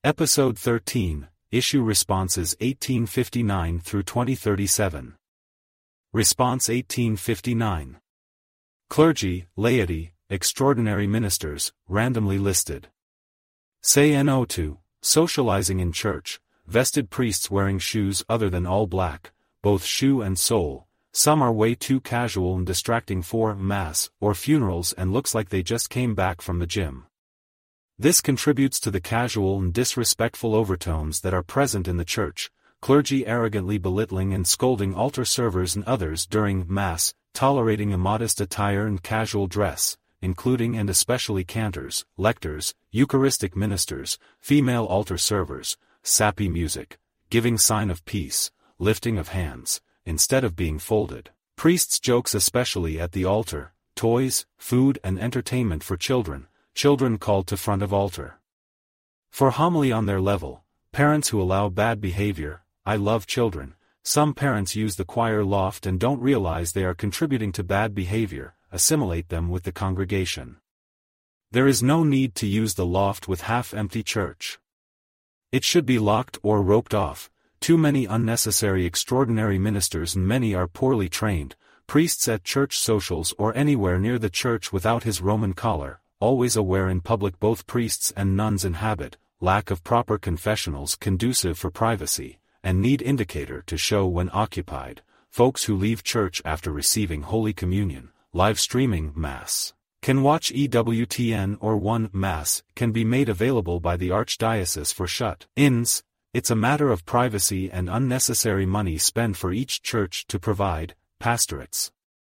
Episode 13, Issue Responses 1859 through 2037. Response 1859. Clergy, laity, extraordinary ministers, randomly listed. Say no to socializing in church, vested priests wearing shoes other than all black, both shoe and sole. Some are way too casual and distracting for mass or funerals and looks like they just came back from the gym. This contributes to the casual and disrespectful overtones that are present in the church, clergy arrogantly belittling and scolding altar servers and others during Mass, tolerating immodest attire and casual dress, including and especially cantors, lectors, Eucharistic ministers, female altar servers, sappy music, giving sign of peace, lifting of hands, instead of being folded, priests' jokes especially at the altar, toys, food and entertainment for children called to front of altar. For homily on their level, parents who allow bad behavior. I love children. Some parents use the choir loft and don't realize they are contributing to bad behavior, assimilate them with the congregation. There is no need to use the loft with half-empty church. It should be locked or roped off. Too many unnecessary extraordinary ministers and many are poorly trained, priests at church socials or anywhere near the church without his Roman collar, always aware in public both priests and nuns in habit, lack of proper confessionals conducive for privacy, and need indicator to show when occupied, folks who leave church after receiving Holy Communion, live streaming Mass, can watch EWTN or one Mass can be made available by the Archdiocese for shut-ins. It's a matter of privacy and unnecessary money spent for each church to provide pastorates.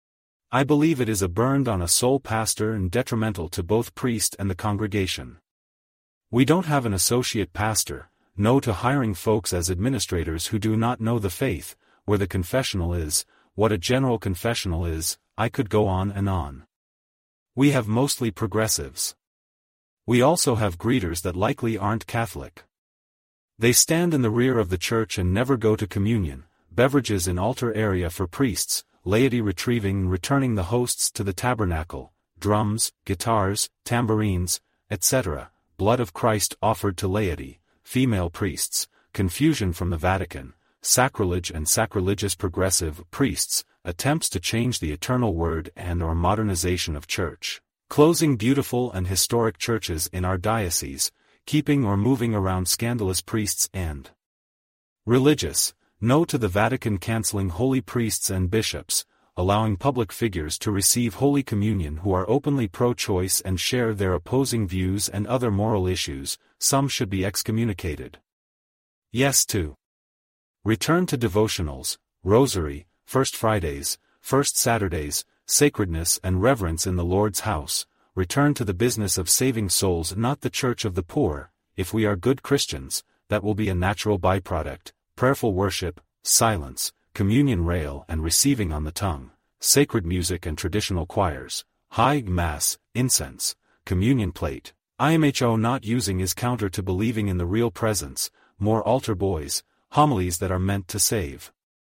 I believe it is a burden on a sole pastor and detrimental to both priest and the congregation. We don't have an associate pastor, no to hiring folks as administrators who do not know the faith, where the confessional is, what a general confessional is. I could go on and on. We have mostly progressives. We also have greeters that likely aren't Catholic. They stand in the rear of the church and never go to communion, beverages in altar area for priests, laity retrieving and returning the hosts to the tabernacle, drums, guitars, tambourines, etc., blood of Christ offered to laity, female priests, confusion from the Vatican, sacrilege and sacrilegious progressive priests, attempts to change the eternal word and/or modernization of church, closing beautiful and historic churches in our diocese, keeping or moving around scandalous priests and religious. No to the Vatican cancelling holy priests and bishops, allowing public figures to receive Holy Communion who are openly pro-choice and share their opposing views and other moral issues. Some should be excommunicated. Yes to return to devotionals, rosary, First Fridays, First Saturdays, sacredness and reverence in the Lord's house, return to the business of saving souls, not the church of the poor. If we are good Christians, that will be a natural byproduct. Prayerful worship, silence, communion rail and receiving on the tongue, sacred music and traditional choirs, high Mass, incense, communion plate. IMHO not using is counter to believing in the real presence, more altar boys, homilies that are meant to save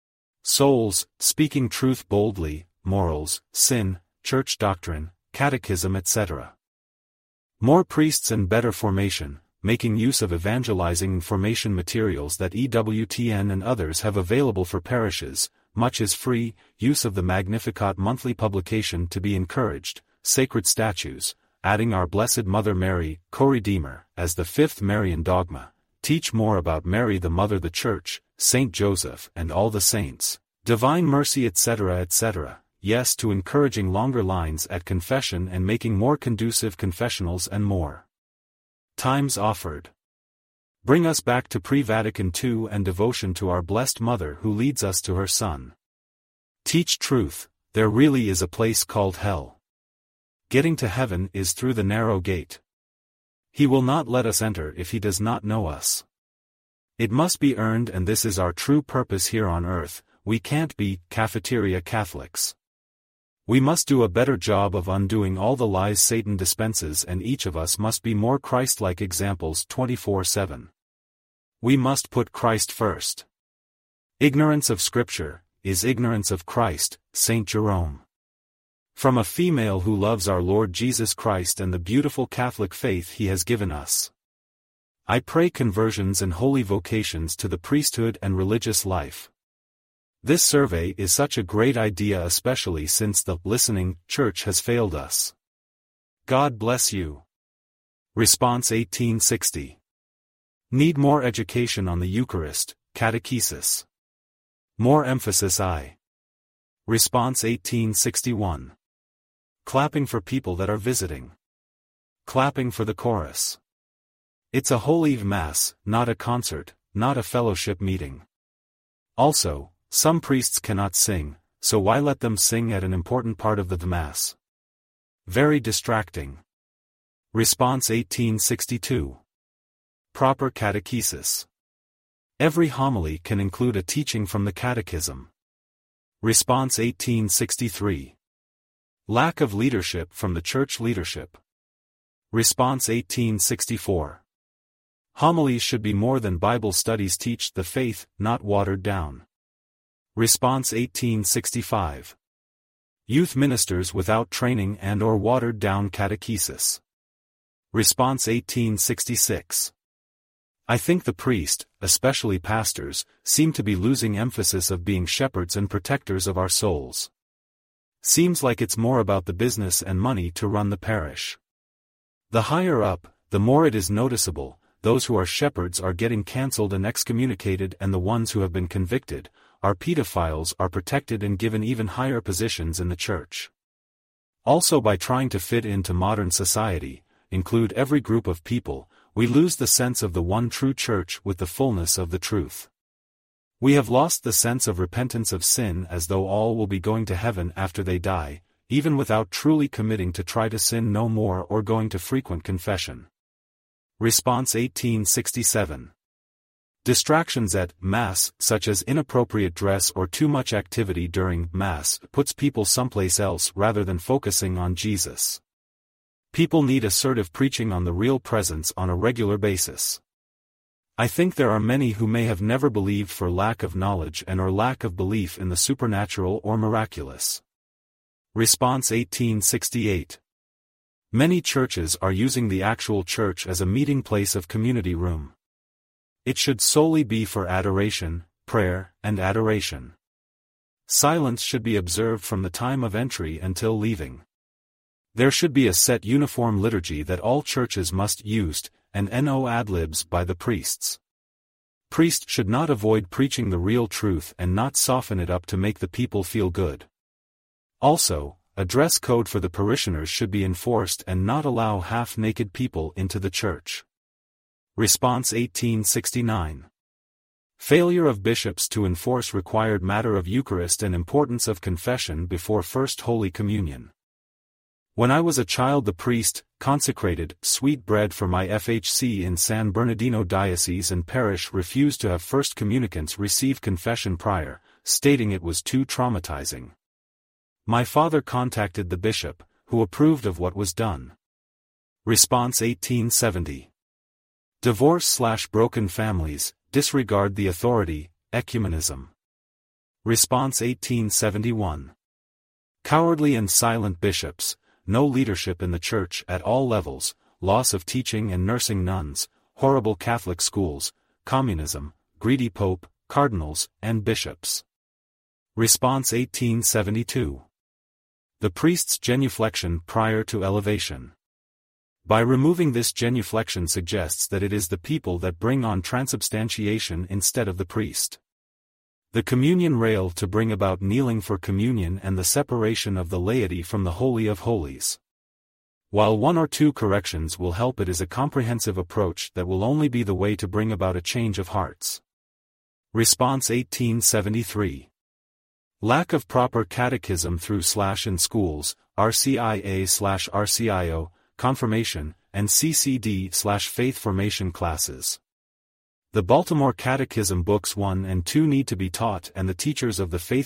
souls, speaking truth boldly, morals, sin, church doctrine, catechism etc. More priests and better formation, making use of evangelizing and formation materials that EWTN and others have available for parishes. Much is free, use of the Magnificat monthly publication to be encouraged, sacred statues, adding our Blessed Mother Mary, co-redeemer, as the fifth Marian dogma, teach more about Mary the Mother the Church, Saint Joseph and all the saints, divine mercy etc. etc. Yes to encouraging longer lines at confession and making more conducive confessionals and more times offered. Bring us back to pre-Vatican II and devotion to our Blessed Mother who leads us to her Son. Teach truth, there really is a place called hell. Getting to heaven is through the narrow gate. He will not let us enter if he does not know us. It must be earned and this is our true purpose here on earth. We can't be cafeteria Catholics. We must do a better job of undoing all the lies Satan dispenses and each of us must be more Christ-like examples 24/7. We must put Christ first. Ignorance of Scripture is ignorance of Christ, Saint Jerome. From a female who loves our Lord Jesus Christ and the beautiful Catholic faith he has given us. I pray conversions and holy vocations to the priesthood and religious life. This survey is such a great idea, especially since the listening church has failed us. God bless you. Response 1860. Need more education on the Eucharist, catechesis. More emphasis I. Response 1861. Clapping for people that are visiting. Clapping for the chorus. It's a Holy Mass, not a concert, not a fellowship meeting. Also, some priests cannot sing, so why let them sing at an important part of the Mass? Very distracting. Response 1862. Proper catechesis. Every homily can include a teaching from the Catechism. Response 1863. Lack of leadership from the church leadership. Response 1864. Homilies should be more than Bible studies, teach the faith, not watered down. Response 1865. Youth ministers without training and/or watered down catechesis. Response 1866. I think the priest, especially pastors, seem to be losing emphasis of being shepherds and protectors of our souls. Seems like it's more about the business and money to run the parish. The higher up, the more it is noticeable. Those who are shepherds are getting cancelled and excommunicated, and the ones who have been convicted, are pedophiles, are protected and given even higher positions in the church. Also, by trying to fit into modern society, include every group of people, we lose the sense of the one true church with the fullness of the truth. We have lost the sense of repentance of sin, as though all will be going to heaven after they die, even without truly committing to try to sin no more or going to frequent confession. Response 1867. Distractions at Mass, such as inappropriate dress or too much activity during Mass, puts people someplace else rather than focusing on Jesus. People need assertive preaching on the real presence on a regular basis. I think there are many who may have never believed for lack of knowledge and/or lack of belief in the supernatural or miraculous. Response 1868. Many churches are using the actual church as a meeting place of community room. It should solely be for adoration, prayer, and adoration. Silence should be observed from the time of entry until leaving. There should be a set uniform liturgy that all churches must use, and no ad-libs by the priests. Priests should not avoid preaching the real truth and not soften it up to make the people feel good. Also, a dress code for the parishioners should be enforced and not allow half-naked people into the church. Response 1869. Failure of bishops to enforce required matter of Eucharist and importance of confession before First Holy Communion. When I was a child, the priest consecrated sweet bread for my FHC in San Bernardino Diocese and Parish refused to have first communicants receive confession prior, stating it was too traumatizing. My father contacted the bishop, who approved of what was done. Response 1870. Divorce/broken families, disregard the authority, ecumenism. Response 1871. Cowardly and silent bishops, no leadership in the church at all levels, loss of teaching and nursing nuns, horrible Catholic schools, communism, greedy pope, cardinals, and bishops. Response 1872. The priest's genuflection prior to elevation. By removing this genuflection suggests that it is the people that bring on transubstantiation instead of the priest. The communion rail to bring about kneeling for communion and the separation of the laity from the Holy of Holies. While one or two corrections will help, it is a comprehensive approach that will only be the way to bring about a change of hearts. Response 1873. Lack of proper catechism through/in schools, RCIA/RCIO, confirmation, and CCD/faith formation classes. The Baltimore Catechism Books 1 and 2 need to be taught, and the teachers of the faith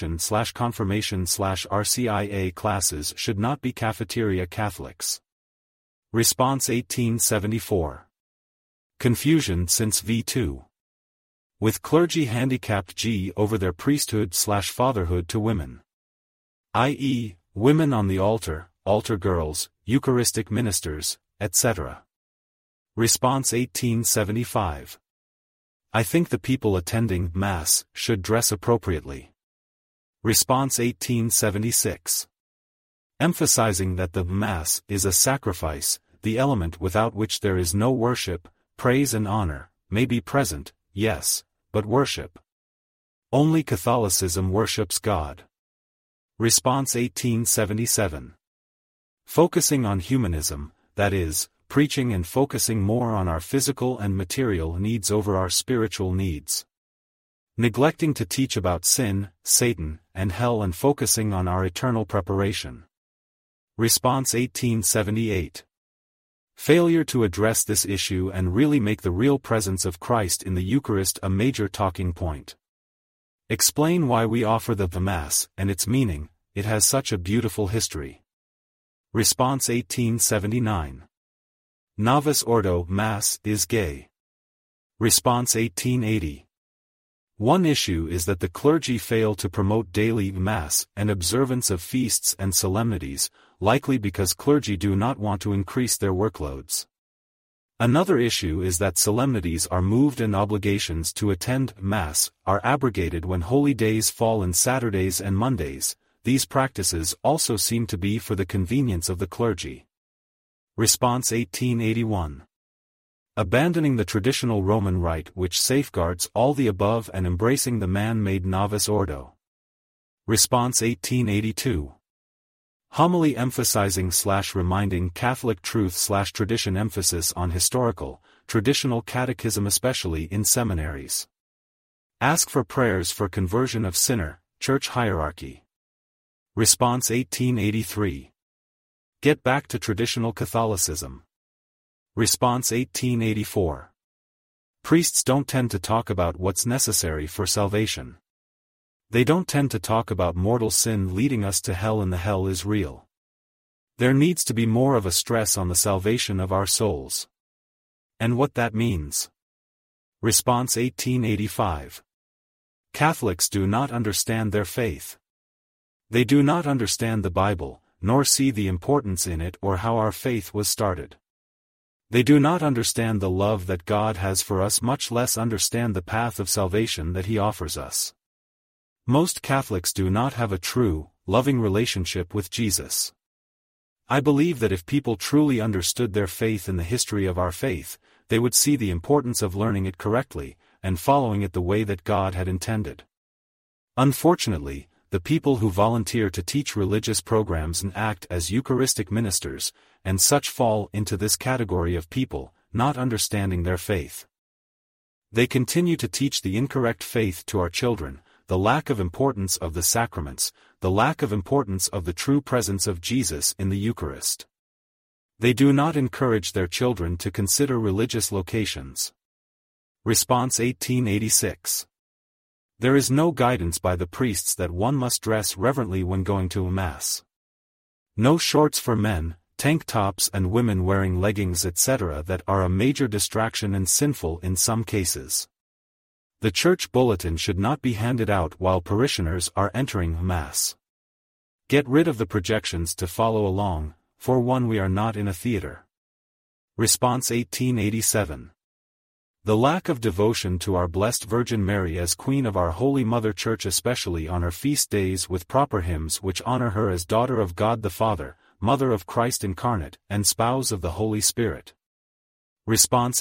formation/confirmation/RCIA classes should not be cafeteria Catholics. Response 1874. Confusion since V2. With clergy handicapped G over their priesthood/fatherhood to women. i.e., women on the altar, altar girls, Eucharistic ministers, etc. Response 1875. I think the people attending Mass should dress appropriately. Response 1876. Emphasizing that the Mass is a sacrifice, the element without which there is no worship, praise and honor, may be present, yes, but worship. Only Catholicism worships God. Response 1877. Focusing on humanism, that is, preaching and focusing more on our physical and material needs over our spiritual needs. Neglecting to teach about sin, Satan, and hell and focusing on our eternal preparation. Response 1878. Failure to address this issue and really make the real presence of Christ in the Eucharist a major talking point. Explain why we offer the Mass and its meaning, it has such a beautiful history. Response 1879. Novus Ordo Mass is gay. Response 1880. One issue is that the clergy fail to promote daily Mass and observance of feasts and solemnities, likely because clergy do not want to increase their workloads. Another issue is that solemnities are moved and obligations to attend Mass are abrogated when holy days fall in Saturdays and Mondays. These practices also seem to be for the convenience of the clergy. Response 1881. Abandoning the traditional Roman rite which safeguards all the above and embracing the man-made Novus Ordo. Response 1882. Homily emphasizing/reminding Catholic truth/tradition emphasis on historical, traditional catechism especially in seminaries. Ask for prayers for conversion of sinner, church hierarchy. Response 1883. Get back to traditional Catholicism. Response 1884. Priests don't tend to talk about what's necessary for salvation. They don't tend to talk about mortal sin leading us to hell and the hell is real. There needs to be more of a stress on the salvation of our souls. And what that means. Response 1885. Catholics do not understand their faith. They do not understand the Bible, nor see the importance in it or how our faith was started. They do not understand the love that God has for us, much less understand the path of salvation that He offers us. Most Catholics do not have a true, loving relationship with Jesus. I believe that if people truly understood their faith and the history of our faith, they would see the importance of learning it correctly, and following it the way that God had intended. Unfortunately, the people who volunteer to teach religious programs and act as Eucharistic ministers, and such fall into this category of people, not understanding their faith. They continue to teach the incorrect faith to our children, the lack of importance of the sacraments, the lack of importance of the true presence of Jesus in the Eucharist. They do not encourage their children to consider religious locations. Response 1886. There is no guidance by the priests that one must dress reverently when going to a Mass. No shorts for men, tank tops and women wearing leggings etc. that are a major distraction and sinful in some cases. The church bulletin should not be handed out while parishioners are entering Mass. Get rid of the projections to follow along, for one, we are not in a theater. Response 1887. The lack of devotion to our Blessed Virgin Mary as Queen of our Holy Mother Church, especially on her feast days with proper hymns which honor her as Daughter of God the Father, Mother of Christ Incarnate, and Spouse of the Holy Spirit. Response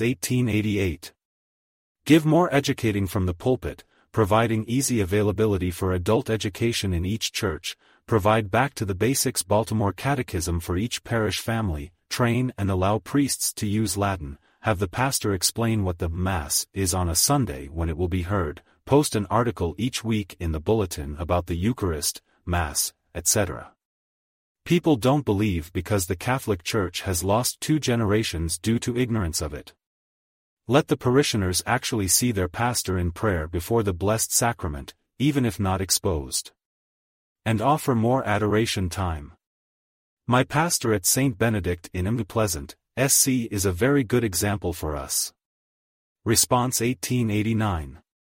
1888. Give more educating from the pulpit, providing easy availability for adult education in each church, provide back to the basics Baltimore Catechism for each parish family, train and allow priests to use Latin, have the pastor explain what the Mass is on a Sunday when it will be heard, post an article each week in the bulletin about the Eucharist, Mass, etc. People don't believe because the Catholic Church has lost 2 generations due to ignorance of it. Let the parishioners actually see their pastor in prayer before the Blessed Sacrament, even if not exposed. And offer more adoration time. My pastor at St. Benedict in Embu Pleasant, SC is a very good example for us. Response 1889.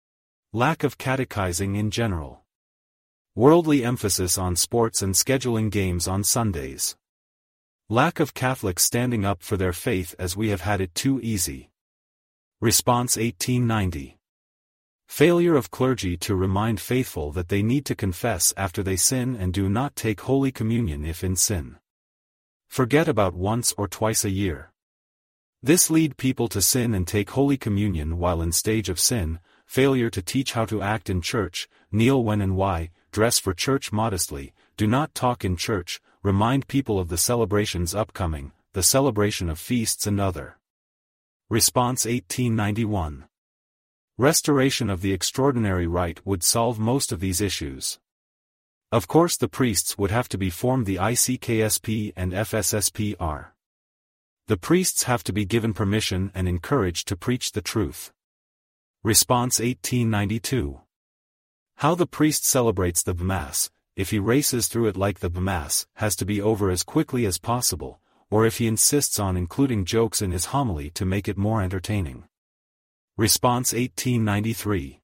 Lack of catechizing in general. Worldly emphasis on sports and scheduling games on Sundays. Lack of Catholics standing up for their faith as we have had it too easy. Response 1890. Failure of clergy to remind faithful that they need to confess after they sin and do not take Holy Communion if in sin. Forget about once or twice a year. This lead people to sin and take Holy Communion while in stage of sin, failure to teach how to act in church, kneel when and why, dress for church modestly, do not talk in church, remind people of the celebrations upcoming, the celebration of feasts and other. Response 1891. Restoration of the extraordinary rite would solve most of these issues. Of course the priests would have to be formed the ICKSP and FSSPR. The priests have to be given permission and encouraged to preach the truth. Response 1892. How the priest celebrates the Mass, if he races through it like the Mass, has to be over as quickly as possible, or if he insists on including jokes in his homily to make it more entertaining. Response 1893.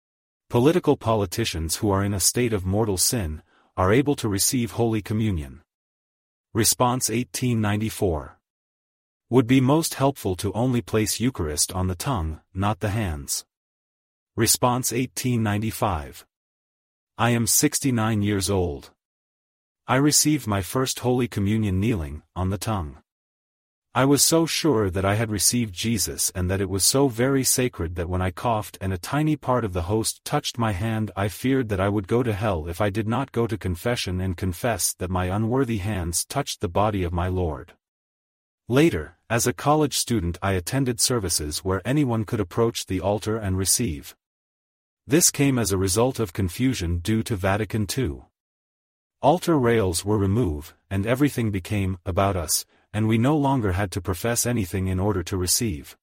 Politicians who are in a state of mortal sin, are able to receive Holy Communion. Response 1894. Would be most helpful to only place Eucharist on the tongue, not the hands. Response 1895. I am 69 years old. I received my first Holy Communion kneeling, on the tongue. I was so sure that I had received Jesus and that it was so very sacred that when I coughed and a tiny part of the host touched my hand I feared that I would go to hell if I did not go to confession and confess that my unworthy hands touched the body of my Lord. Later, as a college student I attended services where anyone could approach the altar and receive. This came as a result of confusion due to Vatican II. Altar rails were removed, and everything became about us, and we no longer had to profess anything in order to receive.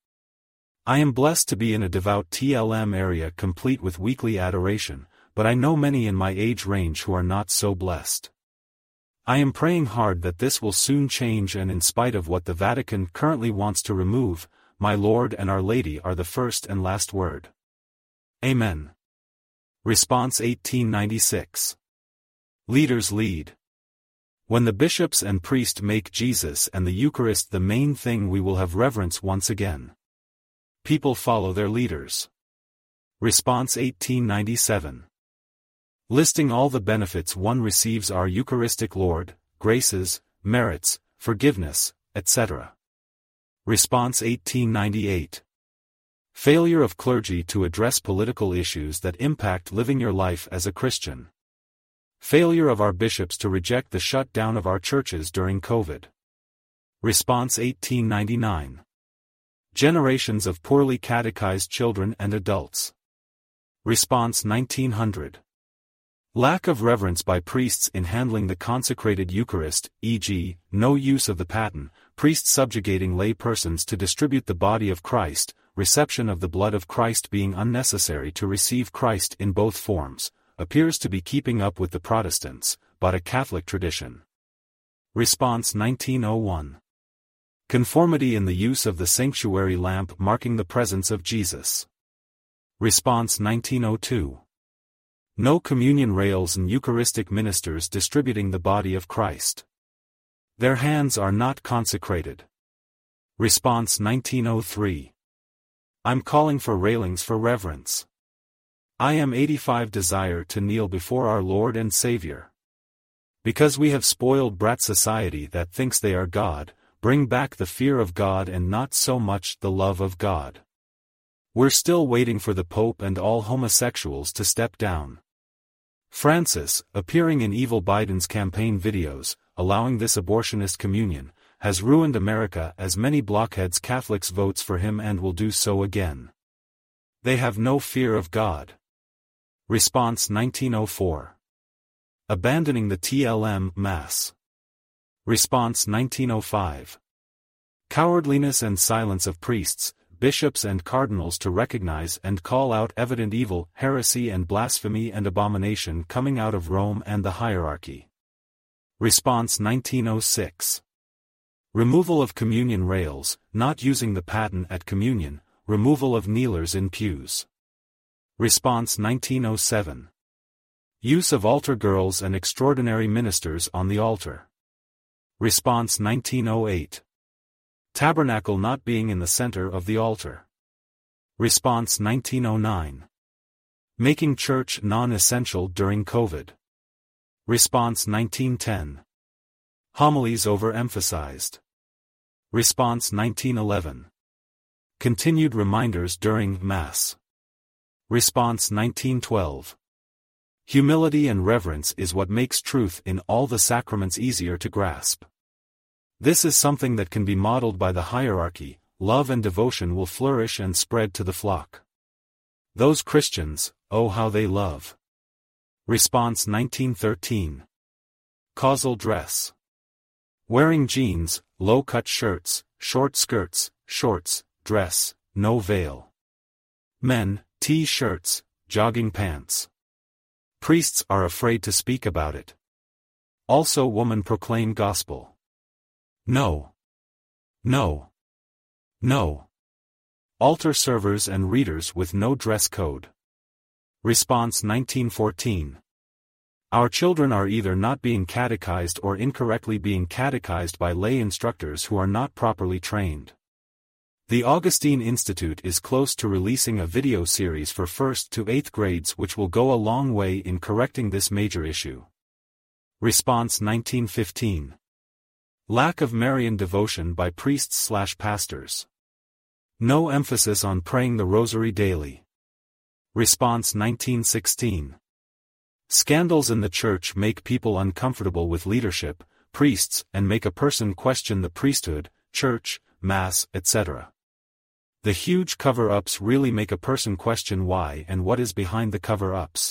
I am blessed to be in a devout TLM area complete with weekly adoration, but I know many in my age range who are not so blessed. I am praying hard that this will soon change, and in spite of what the Vatican currently wants to remove, my Lord and Our Lady are the first and last word. Amen. Response 1896. Leaders lead. When the bishops and priest make Jesus and the Eucharist the main thing, we will have reverence once again. People follow their leaders. Response 1897. Listing all the benefits one receives: our Eucharistic Lord, graces, merits, forgiveness, etc. Response 1898. Failure of clergy to address political issues that impact living your life as a Christian. Failure of our bishops to reject the shutdown of our churches during COVID. Response 1899. Generations of poorly catechized children and adults. Response 1900. Lack of reverence by priests in handling the consecrated Eucharist, e.g., no use of the paten, priests subjugating lay persons to distribute the body of Christ, reception of the blood of Christ being unnecessary to receive Christ in both forms, appears to be keeping up with the Protestants, but a Catholic tradition. Response 1901. Conformity in the use of the sanctuary lamp marking the presence of Jesus. Response 1902. No communion rails and Eucharistic ministers distributing the body of Christ. Their hands are not consecrated. Response 1903. I'm calling for railings for reverence. I am 85 desire to kneel before our Lord and Savior. Because we have spoiled brat society that thinks they are God, bring back the fear of God and not so much the love of God. We're still waiting for the Pope and all homosexuals to step down. Francis, appearing in Evil Biden's campaign videos, allowing this abortionist communion, has ruined America as many blockheads Catholics votes for him and will do so again. They have no fear of God. Response 1904. Abandoning the TLM Mass. Response 1905. Cowardliness and silence of priests, bishops and cardinals to recognize and call out evident evil, heresy and blasphemy and abomination coming out of Rome and the hierarchy. Response 1906. Removal of communion rails, not using the paten at communion, removal of kneelers in pews. Response 1907. Use of altar girls and extraordinary ministers on the altar. Response 1908. Tabernacle not being in the center of the altar. Response 1909. Making church non-essential during COVID. Response 1910. Homilies overemphasized. Response 1911. Continued reminders during Mass. Response 1912. Humility and reverence is what makes truth in all the sacraments easier to grasp. This is something that can be modeled by the hierarchy. Love and devotion will flourish and spread to the flock. Those Christians, oh how they love. Response 1913. Causal dress. Wearing jeans, low-cut shirts, short skirts, shorts, dress, no veil. Men, T-shirts, jogging pants. Priests are afraid to speak about it. Also women proclaim gospel. No. No. No. Altar servers and readers with no dress code. Response 1914. Our children are either not being catechized or incorrectly being catechized by lay instructors who are not properly trained. The Augustine Institute is close to releasing a video series for 1st to 8th grades which will go a long way in correcting this major issue. Response 1915. Lack of Marian devotion by priests/pastors. No emphasis on praying the rosary daily. Response 1916. Scandals in the church make people uncomfortable with leadership, priests, and make a person question the priesthood, church, mass, etc. The huge cover-ups really make a person question why and what is behind the cover-ups.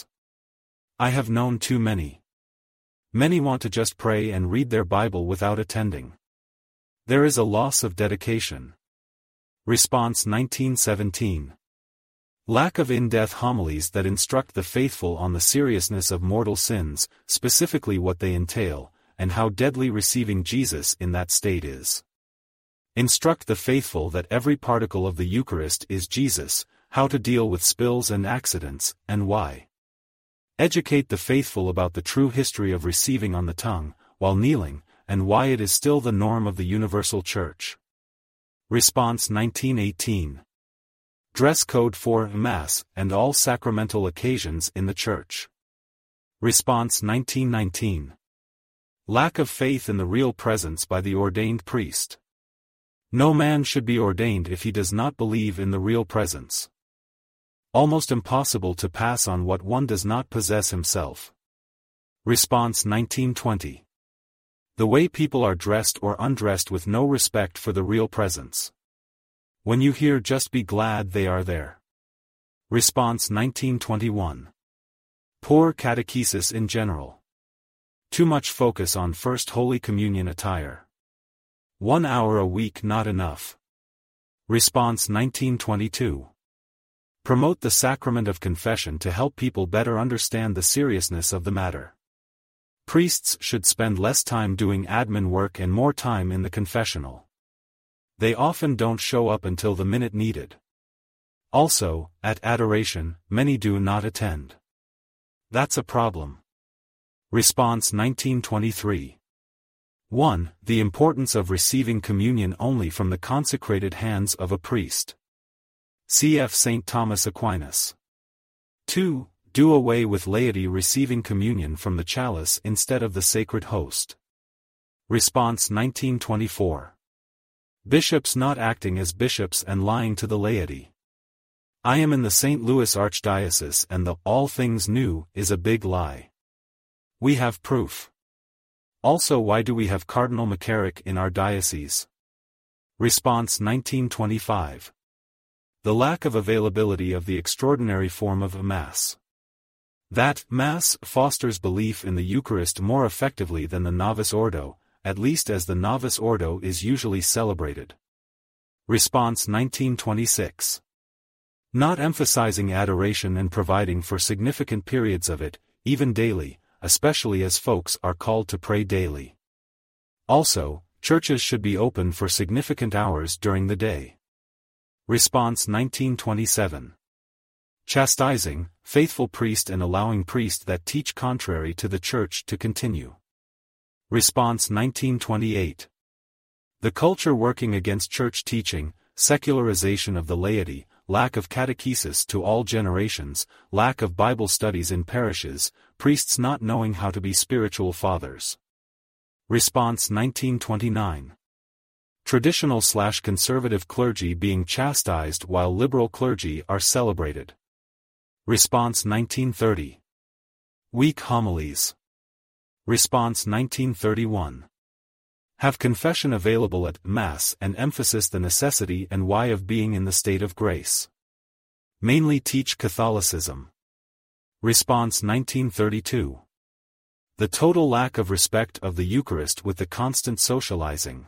I have known too many. Many want to just pray and read their Bible without attending. There is a loss of dedication. Response 1917. Lack of in-depth homilies that instruct the faithful on the seriousness of mortal sins, specifically what they entail, and how deadly receiving Jesus in that state is. Instruct the faithful that every particle of the Eucharist is Jesus, how to deal with spills and accidents, and why. Educate the faithful about the true history of receiving on the tongue, while kneeling, and why it is still the norm of the universal Church. Response 1918. Dress code for Mass and all sacramental occasions in the Church. Response 1919. Lack of faith in the real presence by the ordained priest. No man should be ordained if he does not believe in the real presence. Almost impossible to pass on what one does not possess himself. Response 1920. The way people are dressed or undressed with no respect for the real presence. When you hear just be glad they are there. Response 1921. Poor catechesis in general. Too much focus on First Holy Communion attire. 1 hour a week not enough. Response 1922. Promote the sacrament of confession to help people better understand the seriousness of the matter. Priests should spend less time doing admin work and more time in the confessional. They often don't show up until the minute needed. Also, at adoration, many do not attend. That's a problem. Response 1923. 1. The importance of receiving communion only from the consecrated hands of a priest. Cf. St. Thomas Aquinas. 2. Do away with laity receiving communion from the chalice instead of the sacred host. Response 1924. Bishops not acting as bishops and lying to the laity. I am in the St. Louis Archdiocese and the "all things new" is a big lie. We have proof. Also, why do we have Cardinal McCarrick in our diocese? Response 1925. The lack of availability of the extraordinary form of a Mass. That Mass fosters belief in the Eucharist more effectively than the Novus Ordo, at least as the Novus Ordo is usually celebrated. Response 1926. Not emphasizing adoration and providing for significant periods of it, even daily, especially as folks are called to pray daily. Also, churches should be open for significant hours during the day. Response 1927. Chastising, faithful priest and allowing priests that teach contrary to the Church to continue. Response 1928. The culture working against church teaching, secularization of the laity, lack of catechesis to all generations, lack of Bible studies in parishes, priests not knowing how to be spiritual fathers. Response 1929. Traditional/conservative clergy being chastised while liberal clergy are celebrated. Response 1930. Weak homilies. Response 1931. Have confession available at Mass and emphasize the necessity and why of being in the state of grace. Mainly teach Catholicism. Response 1932. The total lack of respect of the Eucharist with the constant socializing.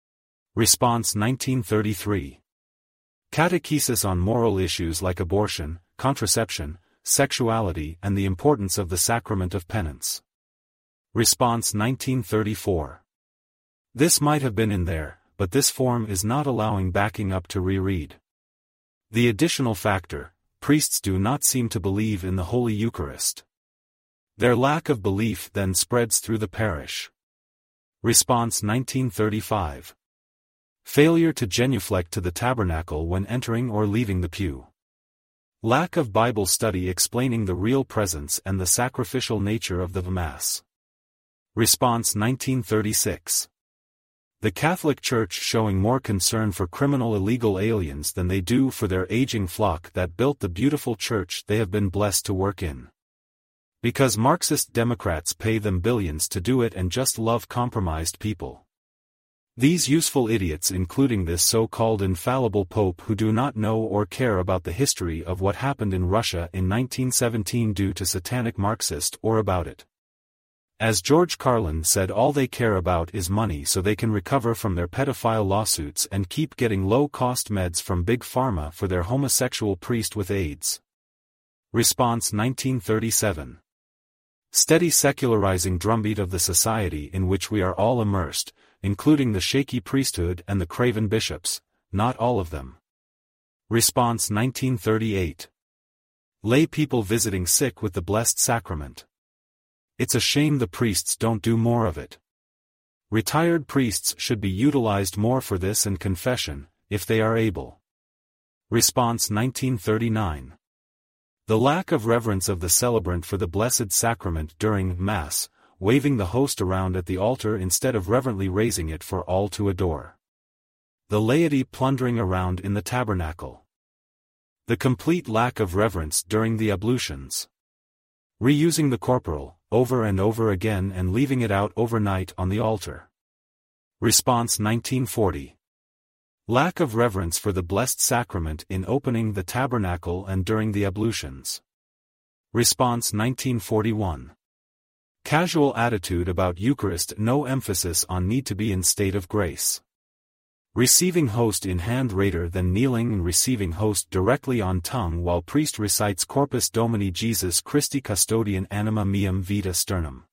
Response 1933. Catechesis on moral issues like abortion, contraception, sexuality and the importance of the sacrament of penance. Response 1934. This might have been in there, but this form is not allowing backing up to reread. The additional factor, priests do not seem to believe in the Holy Eucharist. Their lack of belief then spreads through the parish. Response 1935. Failure to genuflect to the tabernacle when entering or leaving the pew. Lack of Bible study explaining the real presence and the sacrificial nature of the Mass. Response 1936. The Catholic Church showing more concern for criminal illegal aliens than they do for their aging flock that built the beautiful church they have been blessed to work in. Because Marxist Democrats pay them billions to do it and just love compromised people. These useful idiots, including this so-called infallible Pope who do not know or care about the history of what happened in Russia in 1917 due to satanic Marxist or about it. As George Carlin said, all they care about is money so they can recover from their pedophile lawsuits and keep getting low-cost meds from Big Pharma for their homosexual priest with AIDS. Response 1937. Steady secularizing drumbeat of the society in which we are all immersed, including the shaky priesthood and the craven bishops, not all of them. Response 1938. Lay people visiting sick with the Blessed Sacrament. It's a shame the priests don't do more of it. Retired priests should be utilized more for this and confession, if they are able. Response 1939. The lack of reverence of the celebrant for the Blessed Sacrament during Mass, waving the host around at the altar instead of reverently raising it for all to adore. The laity plundering around in the tabernacle. The complete lack of reverence during the ablutions. Reusing the corporal, over and over again and leaving it out overnight on the altar. Response 1940. Lack of reverence for the Blessed Sacrament in opening the tabernacle and during the ablutions. Response 1941. Casual attitude about Eucharist, no emphasis on need to be in state of grace. Receiving host in hand rather than kneeling and receiving host directly on tongue while priest recites Corpus Domini Jesus Christi Custodian Anima Meum Vita Sternum.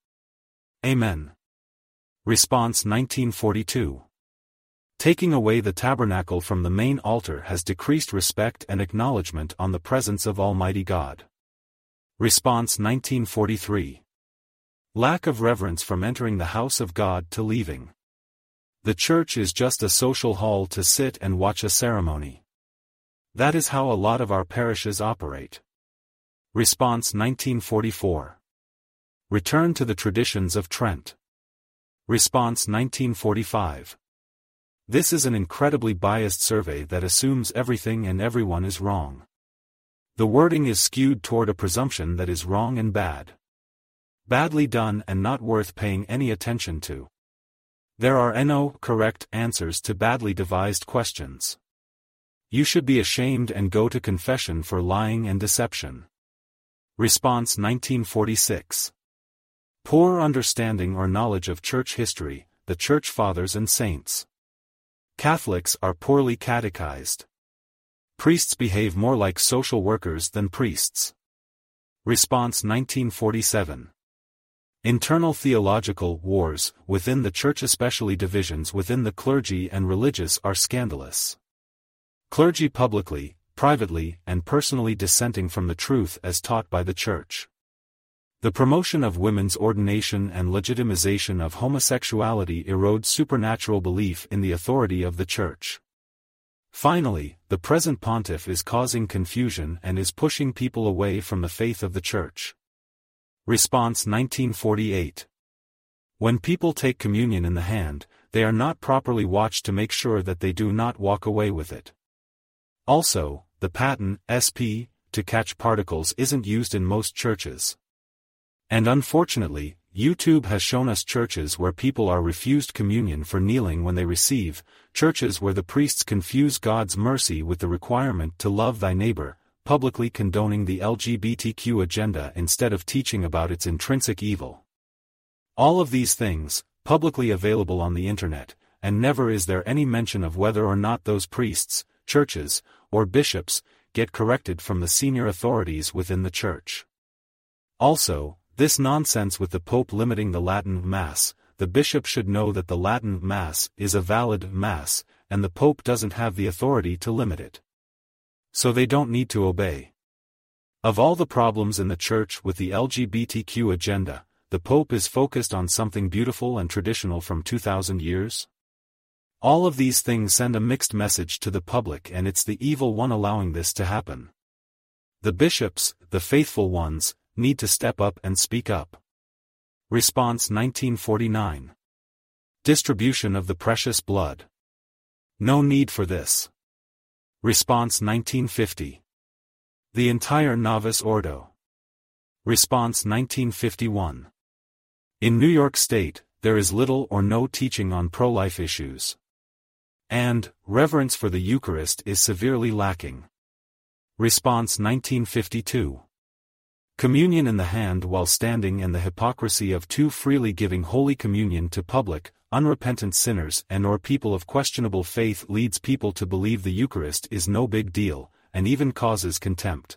Amen. Response 1942. Taking away the tabernacle from the main altar has decreased respect and acknowledgement on the presence of Almighty God. Response 1943. Lack of reverence from entering the house of God to leaving. The church is just a social hall to sit and watch a ceremony. That is how a lot of our parishes operate. Response 1944. Return to the traditions of Trent. Response 1945. This is an incredibly biased survey that assumes everything and everyone is wrong. The wording is skewed toward a presumption that is wrong and bad. Badly done and not worth paying any attention to. There are no correct answers to badly devised questions. You should be ashamed and go to confession for lying and deception. Response 1946. Poor understanding or knowledge of church history, the church fathers and saints. Catholics are poorly catechized. Priests behave more like social workers than priests. Response 1947. Internal theological wars within the church, especially divisions within the clergy and religious, are scandalous. Clergy publicly, privately, and personally dissenting from the truth as taught by the church. The promotion of women's ordination and legitimization of homosexuality erodes supernatural belief in the authority of the Church. Finally, the present pontiff is causing confusion and is pushing people away from the faith of the Church. Response 1948. When people take communion in the hand, they are not properly watched to make sure that they do not walk away with it. Also, the pattern, SP, to catch particles isn't used in most churches. And unfortunately, YouTube has shown us churches where people are refused communion for kneeling when they receive, churches where the priests confuse God's mercy with the requirement to love thy neighbor, publicly condoning the LGBTQ agenda instead of teaching about its intrinsic evil. All of these things, publicly available on the internet, and never is there any mention of whether or not those priests, churches, or bishops, get corrected from the senior authorities within the Church. Also, this nonsense with the Pope limiting the Latin Mass, the bishop should know that the Latin Mass is a valid Mass, and the Pope doesn't have the authority to limit it. So they don't need to obey. Of all the problems in the Church with the LGBTQ agenda, the Pope is focused on something beautiful and traditional from 2,000 years? All of these things send a mixed message to the public, and it's the evil one allowing this to happen. The bishops, the faithful ones, need to step up and speak up. Response 1949. Distribution of the precious blood. No need for this. Response 1950. The entire Novice Ordo. Response 1951. In New York State, there is little or no teaching on pro-life issues. And, reverence for the Eucharist is severely lacking. Response 1952. Communion in the hand while standing, and the hypocrisy of too freely giving Holy Communion to public, unrepentant sinners and or people of questionable faith leads people to believe the Eucharist is no big deal, and even causes contempt.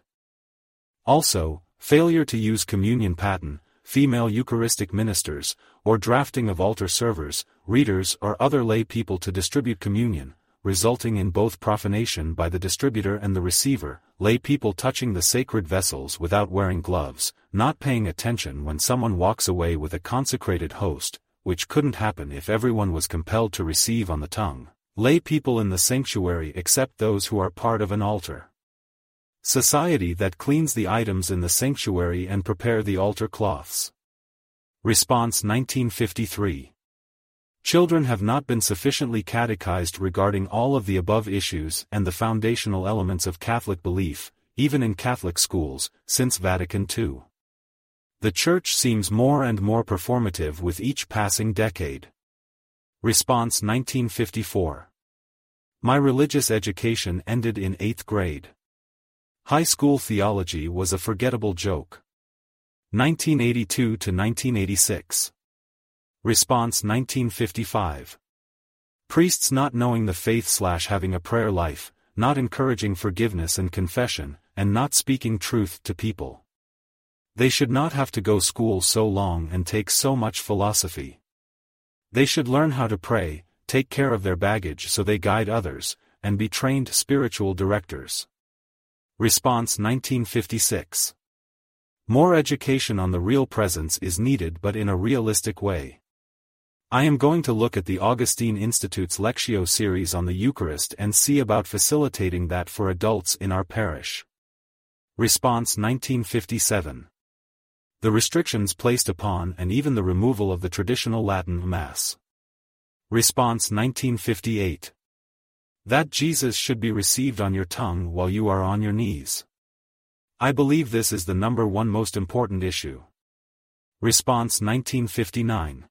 Also, failure to use communion paten, female Eucharistic ministers, or drafting of altar servers, readers or other lay people to distribute communion, resulting in both profanation by the distributor and the receiver, lay people touching the sacred vessels without wearing gloves, not paying attention when someone walks away with a consecrated host, which couldn't happen if everyone was compelled to receive on the tongue, lay people in the sanctuary except those who are part of an altar. Society that cleans the items in the sanctuary and prepare the altar cloths. Response 1953. Children have not been sufficiently catechized regarding all of the above issues and the foundational elements of Catholic belief, even in Catholic schools, since Vatican II. The Church seems more and more performative with each passing decade. Response 1954. My religious education ended in 8th grade. High school theology was a forgettable joke. 1982 to 1986. Response 1955. Priests not knowing the faith/having a prayer life, not encouraging forgiveness and confession, and not speaking truth to people. They should not have to go school so long and take so much philosophy. They should learn how to pray, take care of their baggage so they guide others, and be trained spiritual directors. Response 1956. More education on the real presence is needed, but in a realistic way. I am going to look at the Augustine Institute's Lectio series on the Eucharist and see about facilitating that for adults in our parish. Response 1957. The restrictions placed upon and even the removal of the traditional Latin Mass. Response 1958. That Jesus should be received on your tongue while you are on your knees. I believe this is the number one most important issue. Response 1959.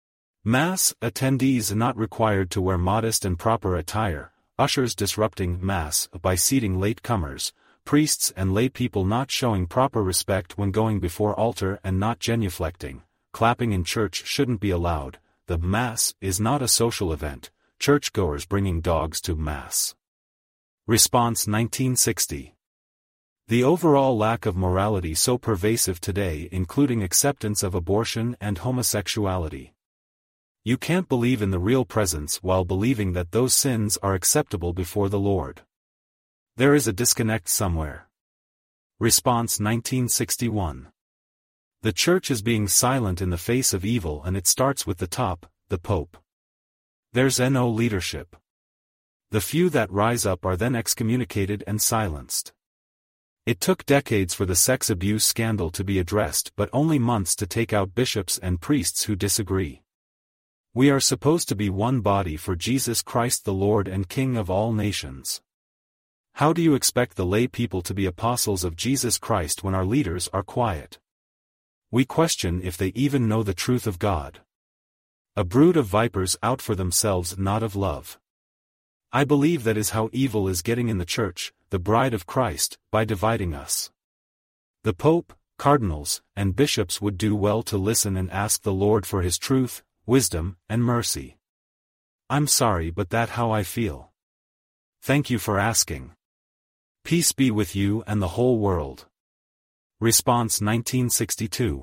Mass attendees not required to wear modest and proper attire, ushers disrupting Mass by seating late comers, priests and lay people not showing proper respect when going before altar and not genuflecting, clapping in church shouldn't be allowed. The Mass is not a social event, churchgoers bringing dogs to Mass. Response 1960. The overall lack of morality so pervasive today, including acceptance of abortion and homosexuality. You can't believe in the real presence while believing that those sins are acceptable before the Lord. There is a disconnect somewhere. Response 1961. The Church is being silent in the face of evil, and it starts with the top, the Pope. There's no leadership. The few that rise up are then excommunicated and silenced. It took decades for the sex abuse scandal to be addressed, but only months to take out bishops and priests who disagree. We are supposed to be one body for Jesus Christ, the Lord and King of all nations. How do you expect the lay people to be apostles of Jesus Christ when our leaders are quiet? We question if they even know the truth of God. A brood of vipers out for themselves, not of love. I believe that is how evil is getting in the Church, the bride of Christ, by dividing us. The Pope, cardinals, and bishops would do well to listen and ask the Lord for his truth, wisdom, and mercy. I'm sorry, but that's how I feel. Thank you for asking. Peace be with you and the whole world. Response 1962.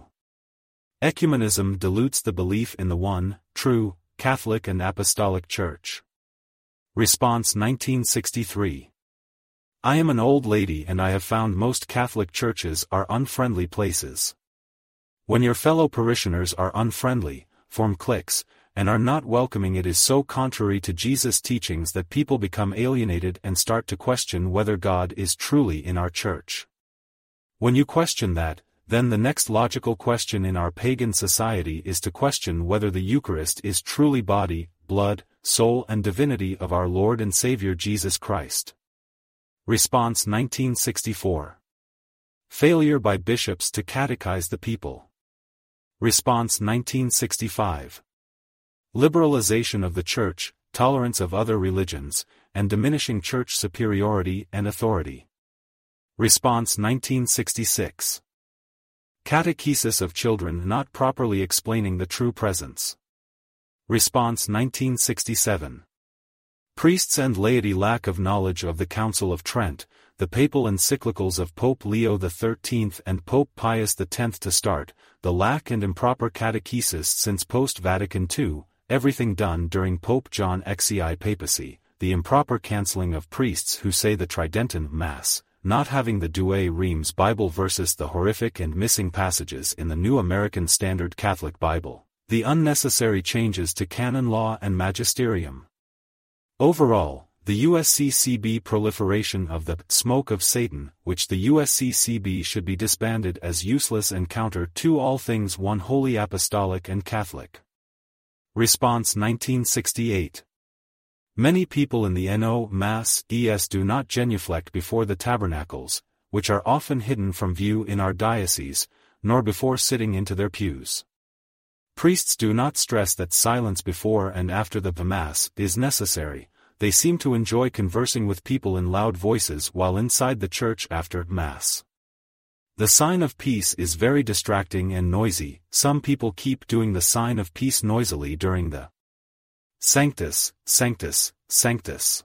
Ecumenism dilutes the belief in the one, true, Catholic and Apostolic Church. Response 1963. I am an old lady and I have found most Catholic churches are unfriendly places. When your fellow parishioners are unfriendly, form cliques, and are not welcoming, it is so contrary to Jesus' teachings that people become alienated and start to question whether God is truly in our church. When you question that, then the next logical question in our pagan society is to question whether the Eucharist is truly body, blood, soul and divinity of our Lord and Savior Jesus Christ. Response 1964. Failure by bishops to catechize the people. Response 1965. Liberalization of the Church, tolerance of other religions, and diminishing Church superiority and authority. Response 1966. Catechesis of children not properly explaining the true presence. Response 1967. Priests and laity lack of knowledge of the Council of Trent, the papal encyclicals of Pope Leo XIII and Pope Pius X to start, the lack and improper catechesis since post-Vatican II, everything done during Pope John XI papacy, the improper cancelling of priests who say the Tridental Mass, not having the Douay Rheims Bible versus the horrific and missing passages in the New American Standard Catholic Bible, the unnecessary changes to canon law and magisterium. Overall, the USCCB proliferation of the smoke of Satan, which the USCCB should be disbanded as useless and counter to all things one holy apostolic and Catholic. Response 1968. Many people in the NO Mass ES do not genuflect before the tabernacles, which are often hidden from view in our diocese, nor before sitting into their pews. Priests do not stress that silence before and after the Mass is necessary. They seem to enjoy conversing with people in loud voices while inside the church after Mass. The sign of peace is very distracting and noisy. Some people keep doing the sign of peace noisily during the Sanctus, Sanctus, Sanctus.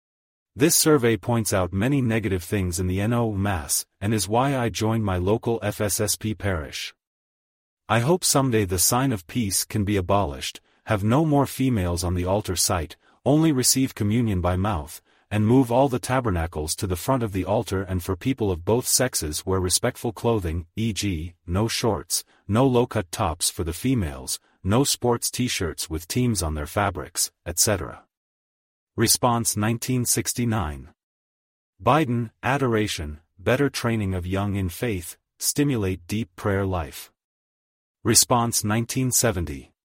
This survey points out many negative things in the NO Mass, and is why I joined my local FSSP parish. I hope someday the sign of peace can be abolished, have no more females on the altar site, only receive communion by mouth, and move all the tabernacles to the front of the altar, and for people of both sexes wear respectful clothing, e.g., no shorts, no low-cut tops for the females, no sports t-shirts with teams on their fabrics, etc. Response 1969. Biden, adoration, better training of young in faith, stimulate deep prayer life. Response 1970.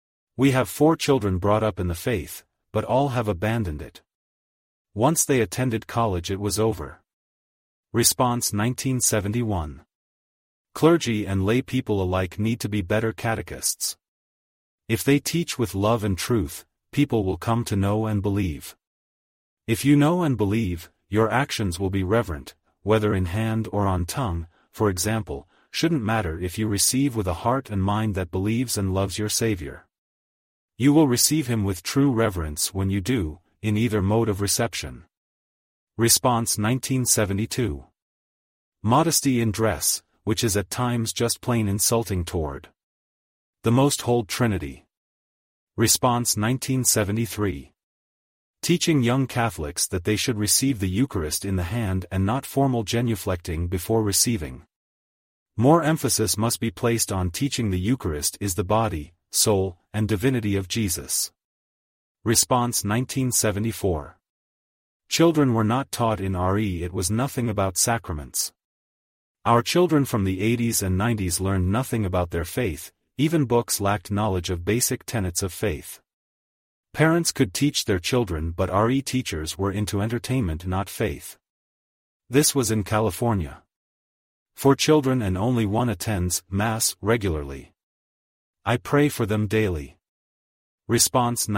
We have 4 children brought up in the faith, but all have abandoned it. Once they attended college it was over. Response 1971. Clergy and lay people alike need to be better catechists. If they teach with love and truth, people will come to know and believe. If you know and believe, your actions will be reverent, whether in hand or on tongue. For example, shouldn't matter if you receive with a heart and mind that believes and loves your Savior. You will receive him with true reverence when you do, in either mode of reception. Response 1972. Modesty in dress, which is at times just plain insulting toward the Most Holy Trinity. Response 1973. Teaching young Catholics that they should receive the Eucharist in the hand and not formal genuflecting before receiving. More emphasis must be placed on teaching the Eucharist is the body, soul, and divinity of Jesus. Response 1974. Children were not taught in RE. It was nothing about sacraments. Our children from the 80s and 90s learned nothing about their faith, even books lacked knowledge of basic tenets of faith. Parents could teach their children, but RE teachers were into entertainment, not faith. This was in California. 4 children and only 1 attends Mass regularly. I pray for them daily. Response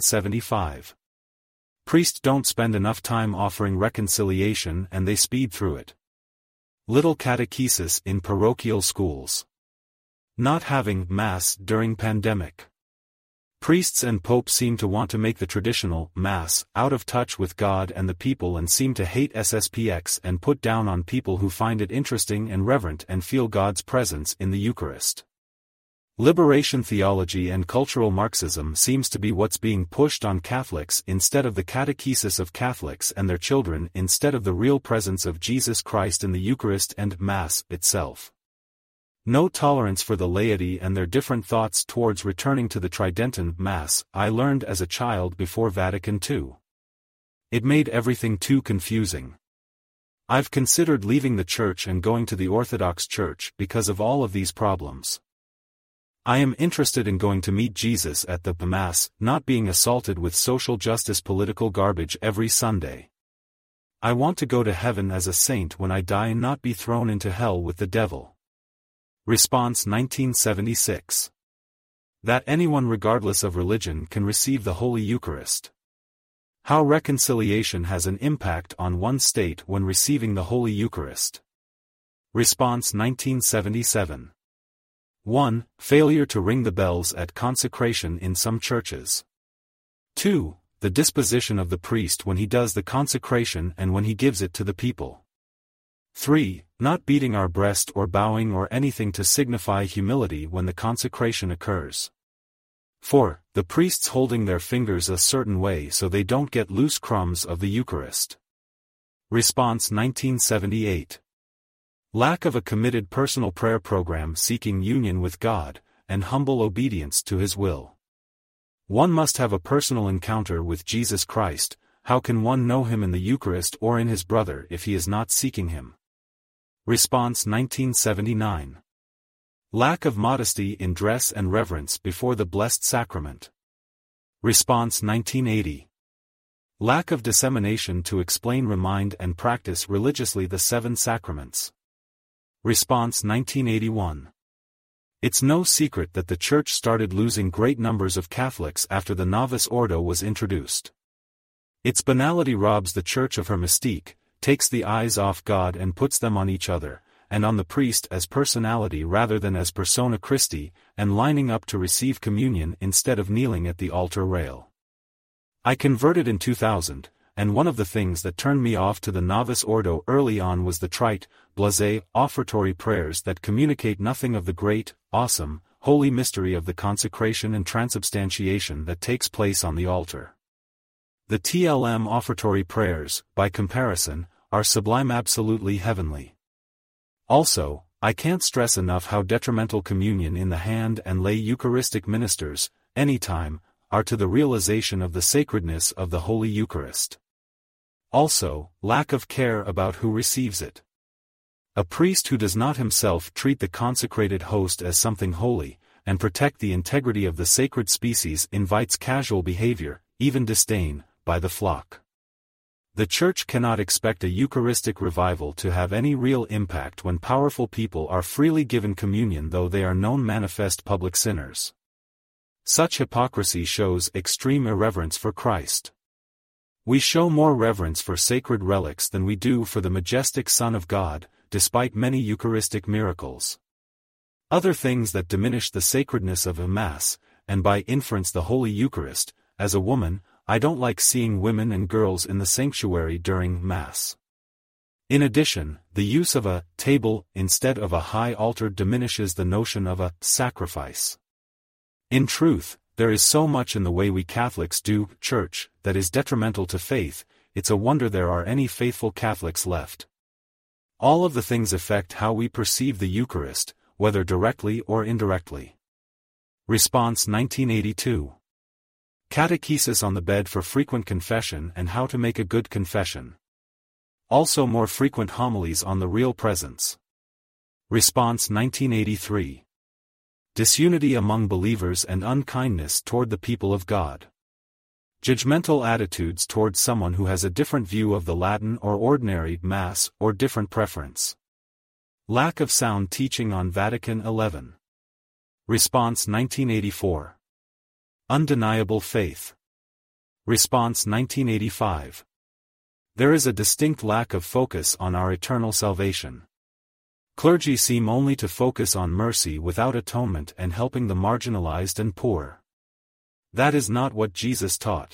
1975. Priests don't spend enough time offering reconciliation and they speed through it. Little catechesis in parochial schools. Not having Mass during pandemic. Priests and popes seem to want to make the traditional Mass out of touch with God and the people and seem to hate SSPX and put down on people who find it interesting and reverent and feel God's presence in the Eucharist. Liberation theology and cultural Marxism seems to be what's being pushed on Catholics instead of the catechesis of Catholics and their children, instead of the real presence of Jesus Christ in the Eucharist and Mass itself. No tolerance for the laity and their different thoughts towards returning to the Tridentan Mass, I learned as a child before Vatican II. It made everything too confusing. I've considered leaving the Church and going to the Orthodox Church because of all of these problems. I am interested in going to meet Jesus at the Mass, not being assaulted with social justice political garbage every Sunday. I want to go to heaven as a saint when I die and not be thrown into hell with the devil. Response 1976. That anyone regardless of religion can receive the Holy Eucharist. How reconciliation has an impact on one's state when receiving the Holy Eucharist. Response 1977. 1. Failure to ring the bells at consecration in some churches. 2. The disposition of the priest when he does the consecration and when he gives it to the people. 3. Not beating our breast or bowing or anything to signify humility when the consecration occurs. 4. The priests holding their fingers a certain way so they don't get loose crumbs of the Eucharist. Response 1978. Lack of a committed personal prayer program seeking union with God, and humble obedience to His will. One must have a personal encounter with Jesus Christ. How can one know Him in the Eucharist or in his brother if he is not seeking Him? Response 1979. Lack of modesty in dress and reverence before the Blessed Sacrament. Response 1980. Lack of dissemination to explain, remind and practice religiously the 7 sacraments. Response 1981. It's no secret that the Church started losing great numbers of Catholics after the Novus Ordo was introduced. Its banality robs the Church of her mystique, takes the eyes off God and puts them on each other, and on the priest as personality rather than as persona Christi, and lining up to receive communion instead of kneeling at the altar rail. I converted in 2000, and one of the things that turned me off to the Novus Ordo early on was the trite, blasé, offertory prayers that communicate nothing of the great, awesome, holy mystery of the consecration and transubstantiation that takes place on the altar. The TLM offertory prayers, by comparison, are sublime, absolutely heavenly. Also, I can't stress enough how detrimental communion in the hand and lay Eucharistic ministers, anytime, are to the realization of the sacredness of the Holy Eucharist. Also, lack of care about who receives it. A priest who does not himself treat the consecrated host as something holy, and protect the integrity of the sacred species invites casual behavior, even disdain, by the flock. The Church cannot expect a Eucharistic revival to have any real impact when powerful people are freely given communion though they are known manifest public sinners. Such hypocrisy shows extreme irreverence for Christ. We show more reverence for sacred relics than we do for the majestic Son of God, despite many Eucharistic miracles. Other things that diminish the sacredness of a Mass, and by inference the Holy Eucharist. As a woman, I don't like seeing women and girls in the sanctuary during Mass. In addition, the use of a table instead of a high altar diminishes the notion of a sacrifice. In truth, there is so much in the way we Catholics do church that is detrimental to faith. It's a wonder there are any faithful Catholics left. All of the things affect how we perceive the Eucharist, whether directly or indirectly. Response 1982. Catechesis on the bed for frequent confession and how to make a good confession. Also more frequent homilies on the real presence. Response 1983. Disunity among believers and unkindness toward the people of God. Judgmental attitudes toward someone who has a different view of the Latin or ordinary Mass or different preference. Lack of sound teaching on Vatican XI. Response 1984. Undeniable faith. Response 1985. There is a distinct lack of focus on our eternal salvation. Clergy seem only to focus on mercy without atonement and helping the marginalized and poor. That is not what Jesus taught.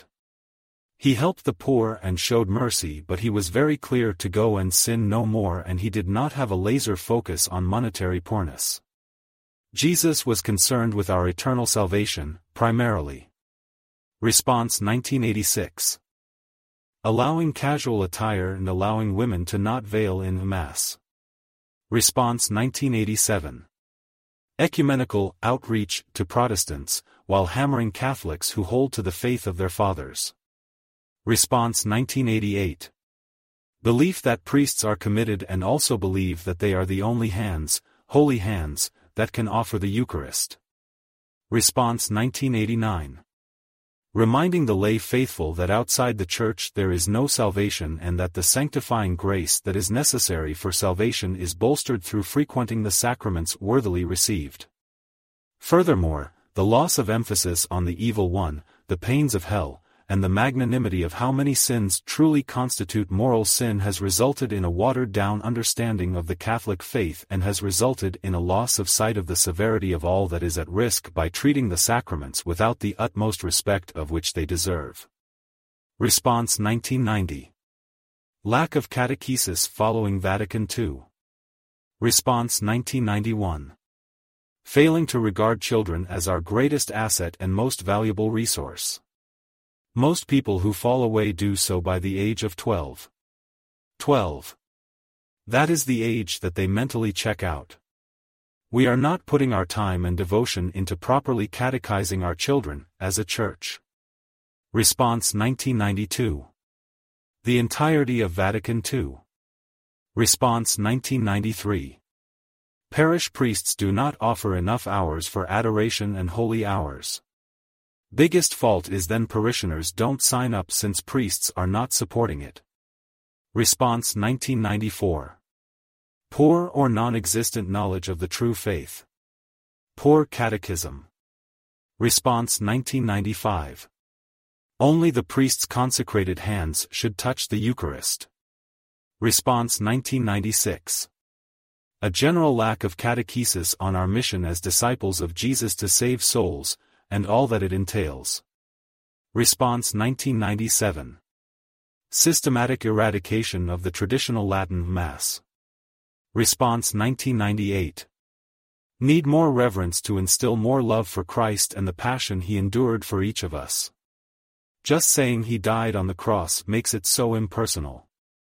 He helped the poor and showed mercy, but he was very clear to go and sin no more, and he did not have a laser focus on monetary poorness. Jesus was concerned with our eternal salvation, primarily. Response 1986. Allowing casual attire and allowing women to not veil in Mass. Response 1987. Ecumenical outreach to Protestants, while hammering Catholics who hold to the faith of their fathers. Response 1988. Belief that priests are committed and also believe that they are the only hands, holy hands, that can offer the Eucharist. Response 1989. Reminding the lay faithful that outside the Church there is no salvation and that the sanctifying grace that is necessary for salvation is bolstered through frequenting the sacraments worthily received. Furthermore, the loss of emphasis on the evil one, the pains of hell, and the magnanimity of how many sins truly constitute moral sin has resulted in a watered-down understanding of the Catholic faith and has resulted in a loss of sight of the severity of all that is at risk by treating the sacraments without the utmost respect of which they deserve. Response 1990. Lack of catechesis following Vatican II. Response 1991. Failing to regard children as our greatest asset and most valuable resource. Most people who fall away do so by the age of 12. 12. That is the age that they mentally check out. We are not putting our time and devotion into properly catechizing our children, as a church. Response 1992. The entirety of Vatican II. Response 1993. Parish priests do not offer enough hours for adoration and holy hours. Biggest fault is then parishioners don't sign up since priests are not supporting it. Response 1994. Poor or non-existent knowledge of the true faith. Poor catechism. Response 1995. Only the priest's consecrated hands should touch the Eucharist. Response 1996. A general lack of catechesis on our mission as disciples of Jesus to save souls, and all that it entails. Response 1997. Systematic eradication of the traditional Latin Mass. Response 1998. Need more reverence to instill more love for Christ and the passion he endured for each of us. Just saying he died on the cross makes it so impersonal.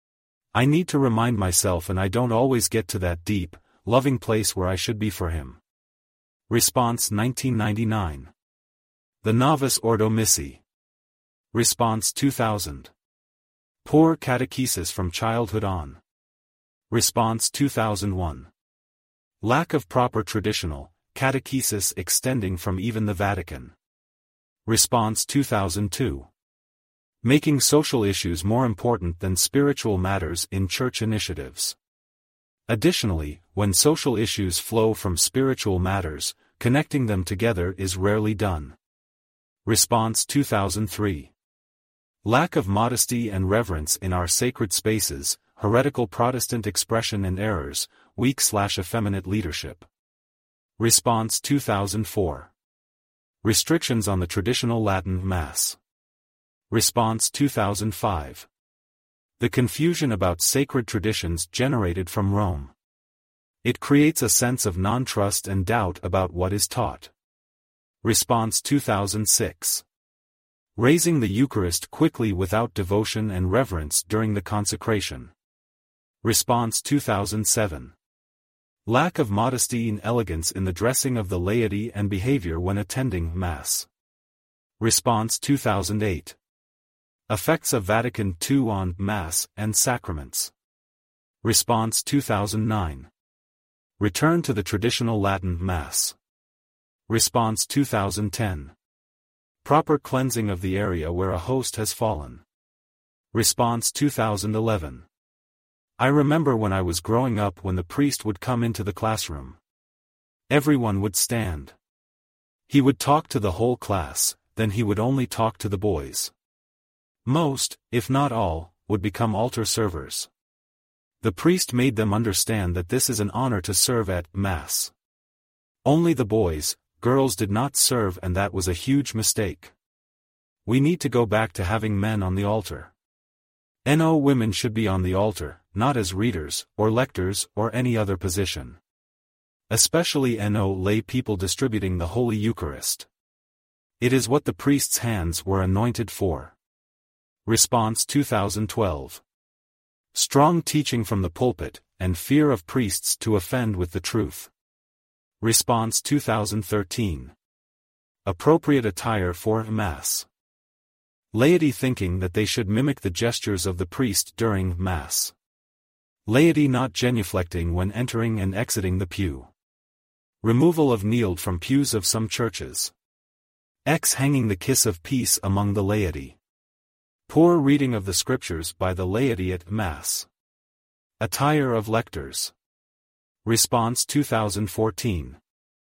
I need to remind myself, and I don't always get to that deep, loving place where I should be for him. Response 1999. The Novus Ordo Missae. Response 2000. Poor catechesis from childhood on. Response 2001. Lack of proper traditional catechesis extending from even the Vatican. Response 2002. Making social issues more important than spiritual matters in church initiatives. Additionally, when social issues flow from spiritual matters, connecting them together is rarely done. Response 2003. Lack of modesty and reverence in our sacred spaces, heretical Protestant expression and errors, weak/effeminate leadership. Response 2004. Restrictions on the traditional Latin Mass. Response 2005. The confusion about sacred traditions generated from Rome. It creates a sense of non-trust and doubt about what is taught. Response 2006. Raising the Eucharist quickly without devotion and reverence during the consecration. Response 2007. Lack of modesty and elegance in the dressing of the laity and behavior when attending Mass. Response 2008. Effects of Vatican II on Mass and Sacraments. Response 2009. Return to the traditional Latin Mass. Response 2010. Proper cleansing of the area where a host has fallen. Response 2011. I remember when I was growing up when the priest would come into the classroom. Everyone would stand. He would talk to the whole class, then he would only talk to the boys. Most, if not all, would become altar servers. The priest made them understand that this is an honor to serve at Mass. Only the boys, girls did not serve, and that was a huge mistake. We need to go back to having men on the altar. No, women should be on the altar, not as readers, or lectors, or any other position. Especially no lay people distributing the Holy Eucharist. It is what the priest's hands were anointed for. Response 2012. Strong teaching from the pulpit, and fear of priests to offend with the truth. Response 2013. Appropriate attire for Mass. Laity thinking that they should mimic the gestures of the priest during Mass. Laity not genuflecting when entering and exiting the pew. Removal of kneeled from pews of some churches. Hanging the kiss of peace among the laity. Poor reading of the scriptures by the laity at Mass. Attire of lectors. Response 2014.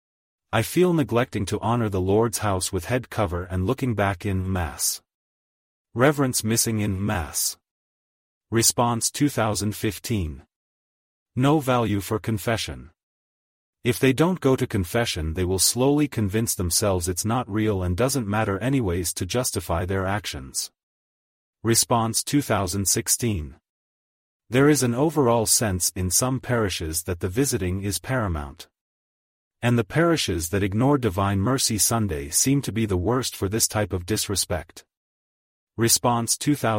I feel neglecting to honor the Lord's house with head cover and looking back in Mass. Reverence missing in Mass. Response 2015. No value for confession. If they don't go to confession, they will slowly convince themselves it's not real and doesn't matter anyways to justify their actions. Response 2016. There is an overall sense in some parishes that the visiting is paramount. And the parishes that ignore Divine Mercy Sunday seem to be the worst for this type of disrespect. Response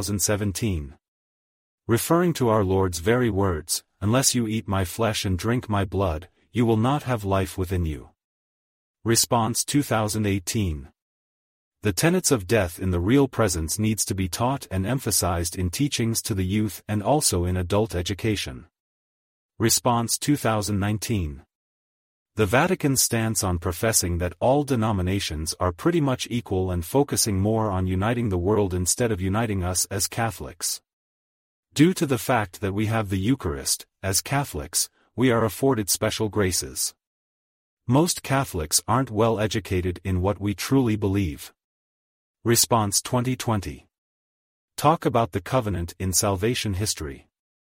2017. Referring to our Lord's very words, unless you eat my flesh and drink my blood, you will not have life within you. Response 2018. The tenets of death in the real presence needs to be taught and emphasized in teachings to the youth and also in adult education. Response 2019. The Vatican's stance on professing that all denominations are pretty much equal and focusing more on uniting the world instead of uniting us as Catholics. Due to the fact that we have the Eucharist, as Catholics, we are afforded special graces. Most Catholics aren't well educated in what we truly believe. Response 2020. Talk about the covenant in salvation history.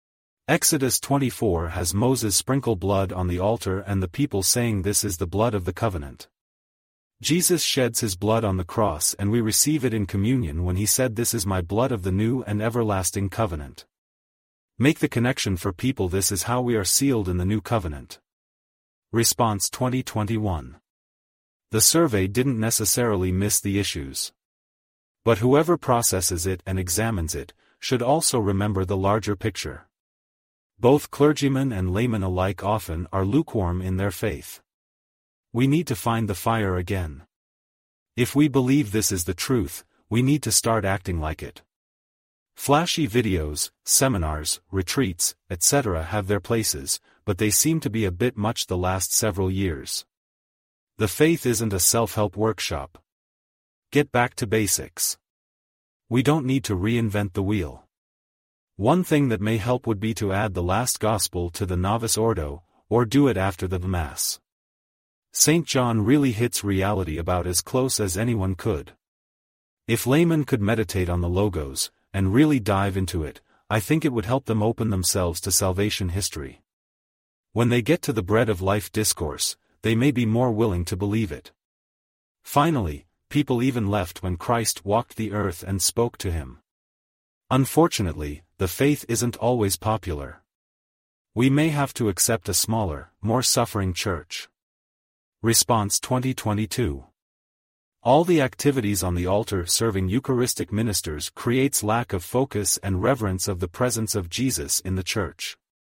Exodus 24 has Moses sprinkle blood on the altar and the people saying this is the blood of the covenant. Jesus sheds his blood on the cross and we receive it in communion when he said this is my blood of the new and everlasting covenant. Make the connection for people, this is how we are sealed in the new covenant. Response 2021. The survey didn't necessarily miss the issues. But whoever processes it and examines it, should also remember the larger picture. Both clergymen and laymen alike often are lukewarm in their faith. We need to find the fire again. If we believe this is the truth, we need to start acting like it. Flashy videos, seminars, retreats, etc. have their places, but they seem to be a bit much the last several years. The faith isn't a self-help workshop. Get back to basics. We don't need to reinvent the wheel. One thing that may help would be to add the last gospel to the Novus Ordo, or do it after the Mass. St. John really hits reality about as close as anyone could. If laymen could meditate on the Logos, and really dive into it, I think it would help them open themselves to salvation history. When they get to the bread of life discourse, they may be more willing to believe it. Finally, people even left when Christ walked the earth and spoke to him. Unfortunately, the faith isn't always popular. We may have to accept a smaller, more suffering church. Response 2022. All the activities on the altar serving Eucharistic ministers creates lack of focus and reverence of the presence of Jesus in the church.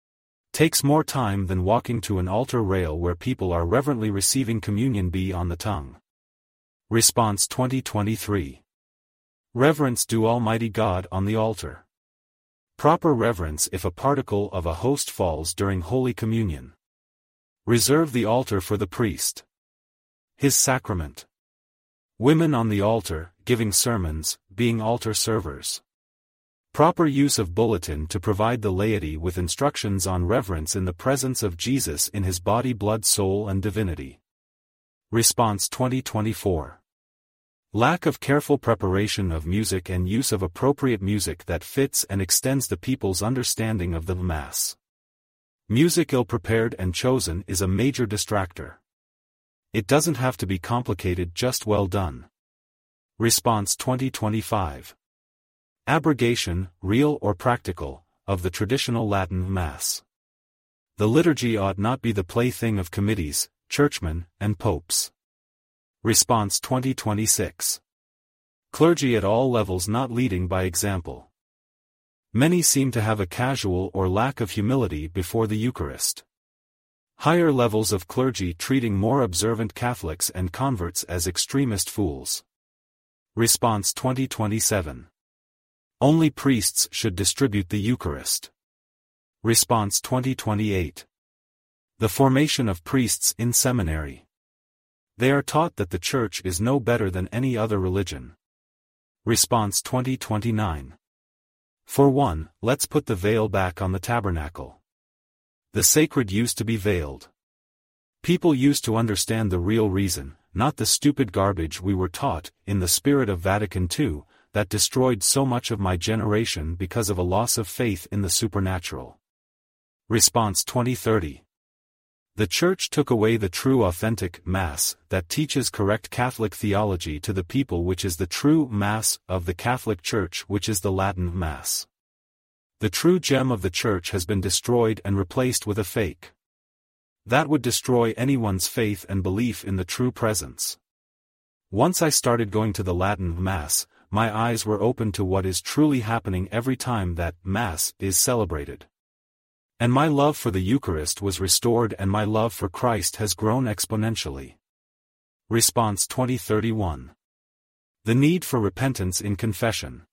Takes more time than walking to an altar rail where people are reverently receiving communion. Be on the tongue. Response 2023. Reverence due Almighty God on the altar. Proper reverence if a particle of a host falls during Holy Communion. Reserve the altar for the priest. His sacrament. Women on the altar, giving sermons, being altar servers. Proper use of bulletin to provide the laity with instructions on reverence in the presence of Jesus in his body, blood, soul, and divinity. Response 2024. Lack of careful preparation of music and use of appropriate music that fits and extends the people's understanding of the Mass. Music ill-prepared and chosen is a major distractor. It doesn't have to be complicated, just well done. Response 2025. Abrogation, real or practical, of the traditional Latin Mass. The liturgy ought not be the plaything of committees, churchmen, and popes. Response 2026. Clergy at all levels not leading by example. Many seem to have a casual or lack of humility before the Eucharist. Higher levels of clergy treating more observant Catholics and converts as extremist fools. Response 2027. Only priests should distribute the Eucharist. Response 2028. The formation of priests in seminary. They are taught that the Church is no better than any other religion. Response 2029. For one, let's put the veil back on the tabernacle. The sacred used to be veiled. People used to understand the real reason, not the stupid garbage we were taught, in the spirit of Vatican II, that destroyed so much of my generation because of a loss of faith in the supernatural. Response 2030. The Church took away the true authentic Mass that teaches correct Catholic theology to the people, which is the true Mass of the Catholic Church, which is the Latin Mass. The true gem of the Church has been destroyed and replaced with a fake. That would destroy anyone's faith and belief in the true presence. Once I started going to the Latin Mass, my eyes were open to what is truly happening every time that Mass is celebrated. And my love for the Eucharist was restored, and my love for Christ has grown exponentially. Response 2031. The need for repentance in confession.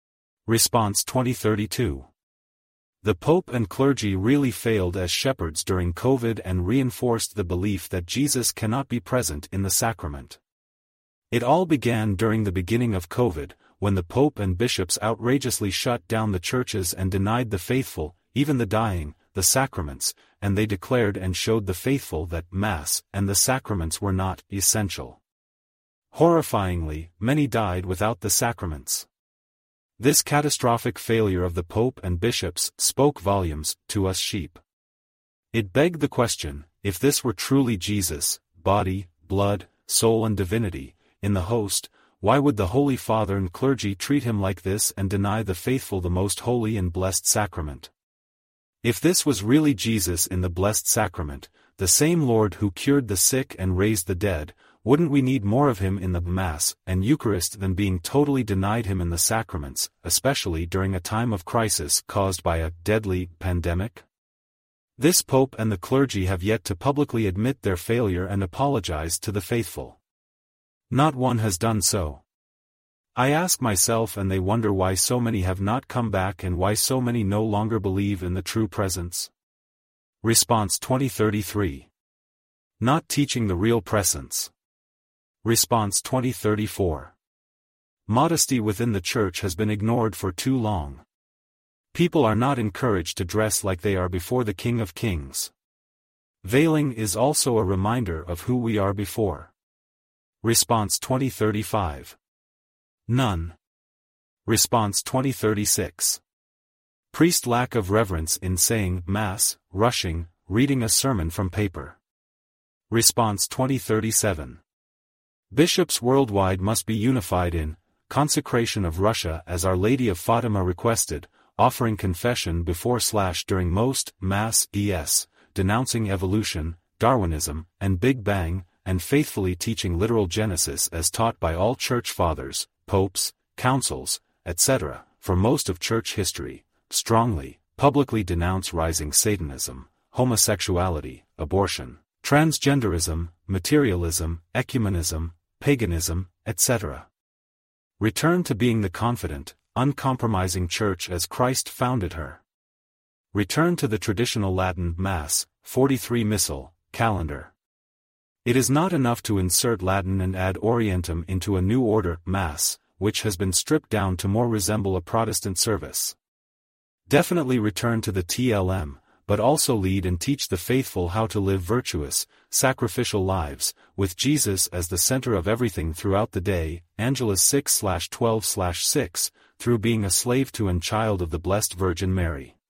Response 2032. The Pope and clergy really failed as shepherds during COVID and reinforced the belief that Jesus cannot be present in the sacrament. It all began during the beginning of COVID, when the Pope and bishops outrageously shut down the churches and denied the faithful, even the dying, the sacraments, and they declared and showed the faithful that Mass and the sacraments were not essential. Horrifyingly, many died without the sacraments. This catastrophic failure of the Pope and bishops spoke volumes to us sheep. It begged the question, if this were truly Jesus, body, blood, soul and divinity, in the host, why would the Holy Father and clergy treat him like this and deny the faithful the most holy and blessed sacrament? If this was really Jesus in the blessed sacrament, the same Lord who cured the sick and raised the dead, wouldn't we need more of him in the Mass and Eucharist than being totally denied him in the sacraments, especially during a time of crisis caused by a deadly pandemic? This Pope and the clergy have yet to publicly admit their failure and apologize to the faithful. Not one has done so. I ask myself, and they wonder why so many have not come back and why so many no longer believe in the true presence. Response 2033. Not teaching the real presence. Response 2034. Modesty within the Church has been ignored for too long. People are not encouraged to dress like they are before the King of Kings. Veiling is also a reminder of who we are before. Response 2035. None. Response 2036. Priest lack of reverence in saying Mass, rushing, reading a sermon from paper. Response 2037. Bishops worldwide must be unified in consecration of Russia as Our Lady of Fatima requested, offering confession before/during most Mass es, denouncing evolution, Darwinism, and Big Bang, and faithfully teaching literal Genesis as taught by all Church Fathers, popes, councils, etc., for most of Church history, strongly, publicly denounce rising Satanism, homosexuality, abortion, transgenderism, materialism, ecumenism, paganism, etc. Return to being the confident, uncompromising church as Christ founded her. Return to the traditional Latin Mass, 43 Missal, calendar. It is not enough to insert Latin and ad orientem into a new order, Mass, which has been stripped down to more resemble a Protestant service. Definitely return to the TLM, but also lead and teach the faithful how to live virtuous, sacrificial lives, with Jesus as the center of everything throughout the day. Angela 6/12/6, through being a slave to and child of the Blessed Virgin Mary.